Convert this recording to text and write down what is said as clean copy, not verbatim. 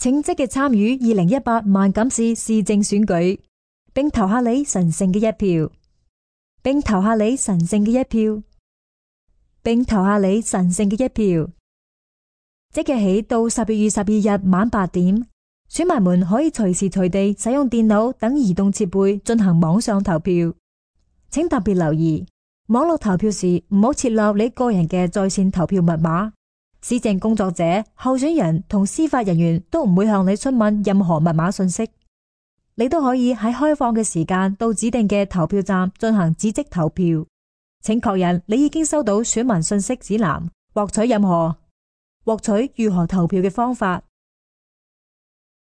請積極參與2018萬錦市市政選舉，並投下你神聖嘅一票，並投下你神聖嘅一票，並投下你神聖嘅一票。即日起到12月12日晚8點，選民們可以隨時隨地使用電腦等移動設備進行網上投票。請特別留意，網絡投票時唔好設立你個人嘅在線投票密碼。市政工作者、候選人同司法人員都唔會向你詢問任何密碼信息。你都可以喺開放嘅時間到指定嘅投票站進行紙質投票。請確認你已經收到選民信息指南，獲取如何投票嘅方法。